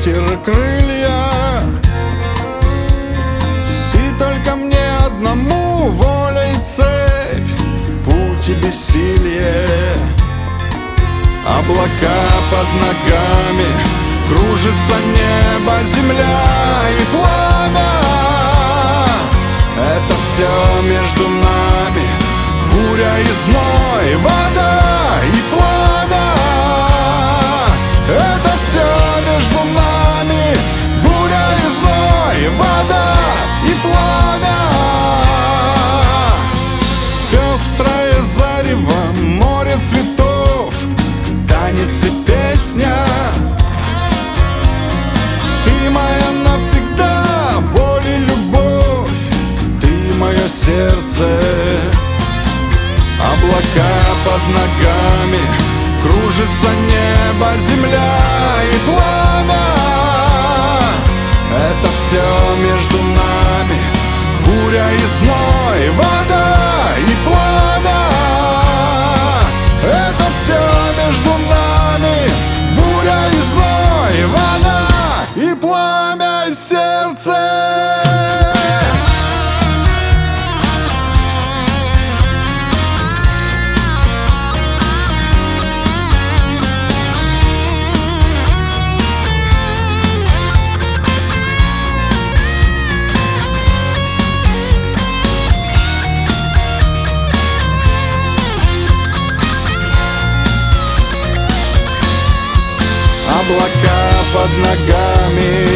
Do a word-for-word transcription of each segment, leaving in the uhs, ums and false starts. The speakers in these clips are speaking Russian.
ветер и крылья. Ты только мне одному воля и цепь, путь и бессилие. Облака под ногами, кружится небо, земля и пламя. Это все между нами, буря и зной, вода и пламя. Это все между нами, буря и зной, вода и пламя. Пестрое зарево, море цветов, танец и песня. Ты моя навсегда, боль и любовь, ты мое сердце. Облака под ногами, кружится небо, земля и пламя. Это все между нами, буря и зной, вода и пламя. Это все между нами, буря и зной, вода и пламя и сердце. Облака под ногами,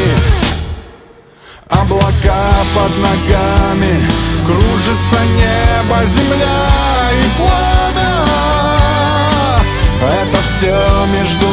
облака под ногами, кружится небо, земля и пламя. Это все между